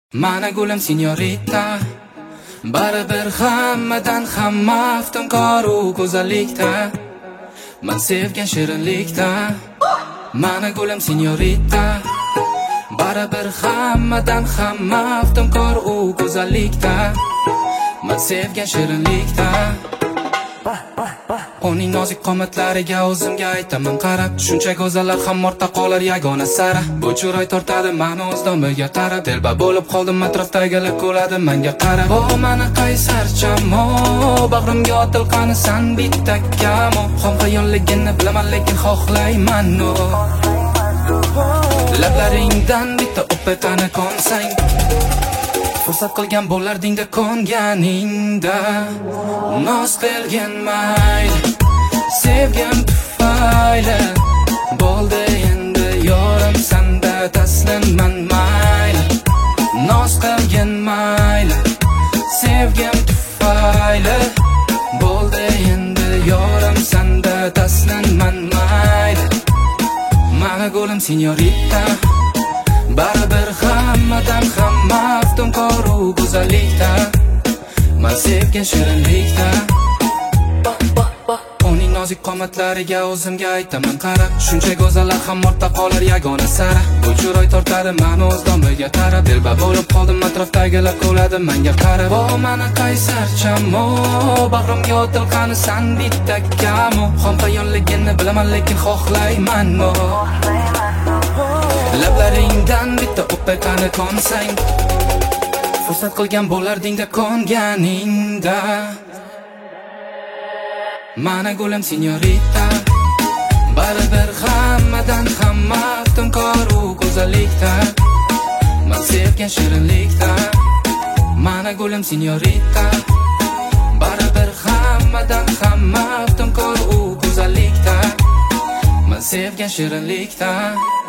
Mana gulim signorita, baribir hammadan hamma aftunkor u go'zallikda, men sevgan shirinlikda. Mana gulim signorita, baribir hammadan hamma aftunkor u go'zallikda, men sevgan shirinlikda. Uning nozik qomatlariga o'zimga aytaman qarab, shuncha go'zallar ham ortda qolar yagona sara. Bu chiroy tortadi meni o'z domiga tarab, telba bo'lib qoldim atrofdagilar kuladi menga qarab. O mana qaysar chamo, bag'rimga otilqani san bitta kamo. Xom xayolligini bilaman lekin xohlayman o. Lablaringdan bitta o'petani konsang, fursat qilgan bo'lardingda konganingda. Noz qilgan mayli, sevgim tufayli, bo'ldi endi yorim sanda taslimman mayli. Noz qilgan mayli, sevgim tufayli, bo'ldi endi yorim sanda taslimman mayli. Mana gulim signorita, baribir hammadan hamma aftunkor u go'zallikda, men sevgan shirinlikda. Uning nozik qomatlariga o'zimga aytaman qarab, shuncha go'zallar ham ortda qolar yagona sara. Bu chiroy tortadi meni o'z domiga tarab, telba bo'lib qoldim atrofdagilar kuladi menga qarab. O mana qaysar chamo, bag'rimga otilqani san bitta kamo. Xom xayolligini bilaman lekin xohlayman o. Lablaringdan bitta o'petani konsang, fursat qilgan bo'lardingda konganingda. Mana gulim signorita, baribir hammadan hamma aftunkor u go'zallikda, men sevgan shirinlikda. Mana gulim signorita, baribir hammadan hamma aftunkor u go'zallikda, men sevgan shirinlikda.